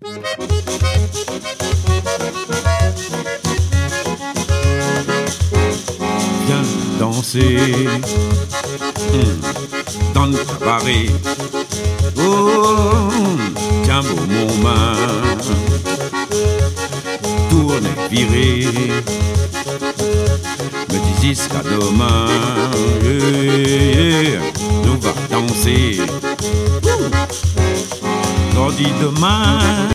Viens danser dans le cabaret. Oh, tiens beau mon main, tourne et virer. Me dis jusqu'à demain, nous va danser. L'ordi demain.